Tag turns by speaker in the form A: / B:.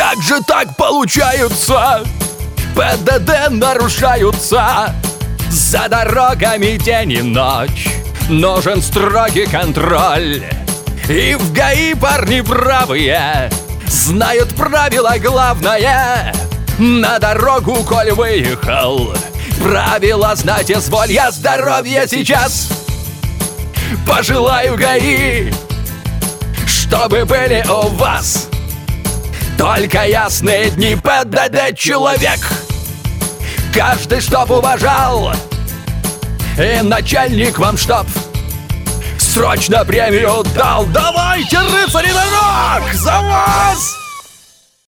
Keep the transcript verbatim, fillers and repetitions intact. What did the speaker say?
A: Как же так получаются? ПДД нарушаются. За дорогами день и ночь нужен строгий контроль. И в ГАИ парни бравые знают правила главное. На дорогу, коль выехал, правила знать изволь. Я здоровья сейчас пожелаю, ГАИ, чтобы были у вас только ясные дни. ПДД человек, каждый чтоб уважал. И начальник вам чтоб срочно премию дал. Давайте, рыцари дорог, за вас!